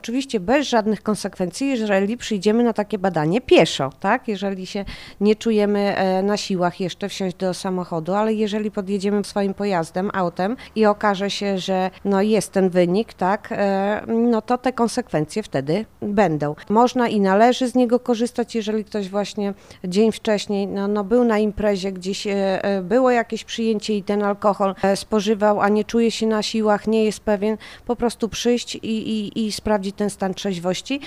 Oczywiście bez żadnych konsekwencji, jeżeli przyjdziemy na takie badanie pieszo, tak? Jeżeli się nie czujemy na siłach jeszcze wsiąść do samochodu, ale jeżeli podjedziemy swoim pojazdem, autem i okaże się, że no jest ten wynik, tak? No to te konsekwencje wtedy będą. Można i należy z niego korzystać, jeżeli ktoś właśnie dzień wcześniej no był na imprezie, gdzieś było jakieś przyjęcie i ten alkohol spożywał, a nie czuje się na siłach, nie jest pewien, po prostu przyjść i sprawdzić ten stan trzeźwości.